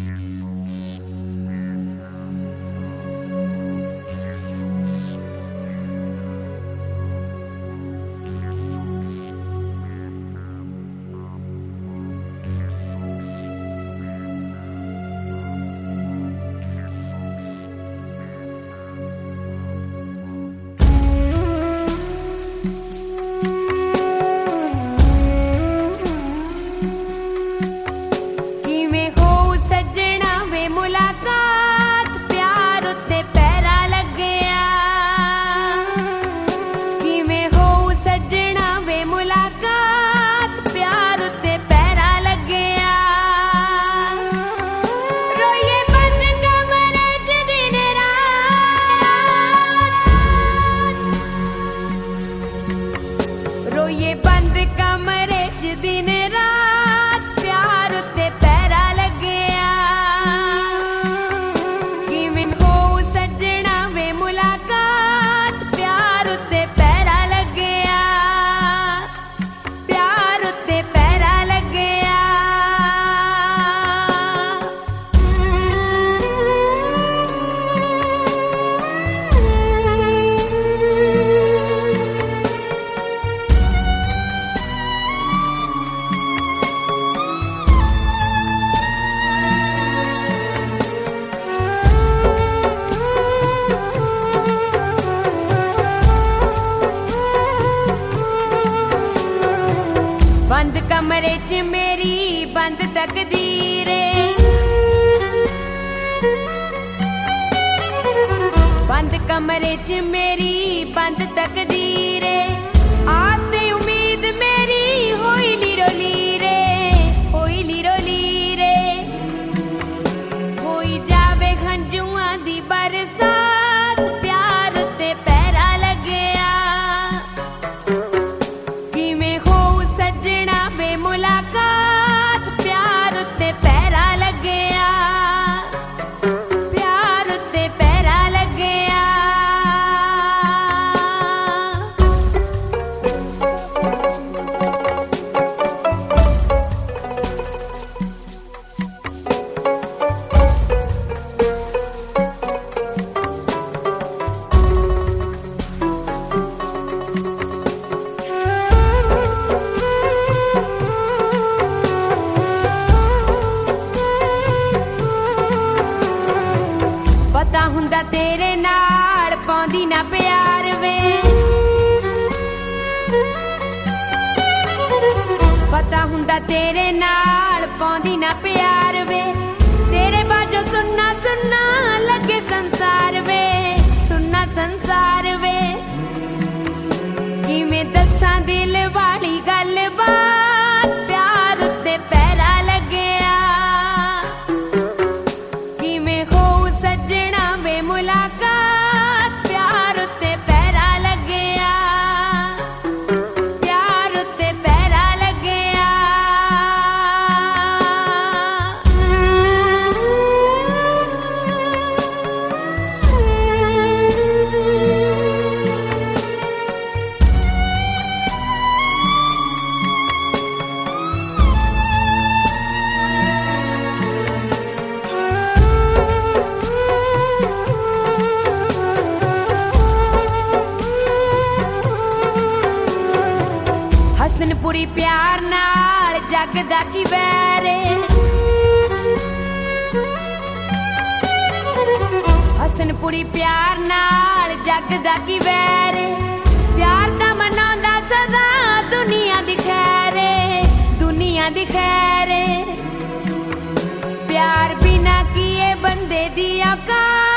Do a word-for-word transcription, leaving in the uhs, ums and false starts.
बंद कमरे च मेरी बंद तकदीर, बंद कमरे च मेरी बंद तकदीर, आसे उम्मीद मेरी होई लीरो लीरे, होई लीरो लीरे, होई जावे हंजुआं दी बरसात, प्यार ते पैरा लगया, किवें हो सजना वे मुलाकात, प्यार ते पैरा लगया, प्यार ते पैरा लगया। पता हुंदा तेरे नाल पाउंदी ना प्यार वे, पता हुंदा तेरे नाल पाउंदी ना प्यार वे, तेरे बाजो सुनना सुनना लगे संसार वे, सुनना संसार वे, किवें दस्सां दिल वाली गल बात, प्यार ते पैरा लगया, किवें हो सजना वे मुलाकात, प्यार ते पैरा लगया, प्यार ते पैरा लगया। हसनपुरी प्यार नाल जग दा की वैरे, हसनपुरी प्यार नाल जग दा की वैरे, प्यार दा मनांदा सदा दुनिया दी खैरे, दुनिया दी खैरे, प्यार बिना किए बंदे दी औकात,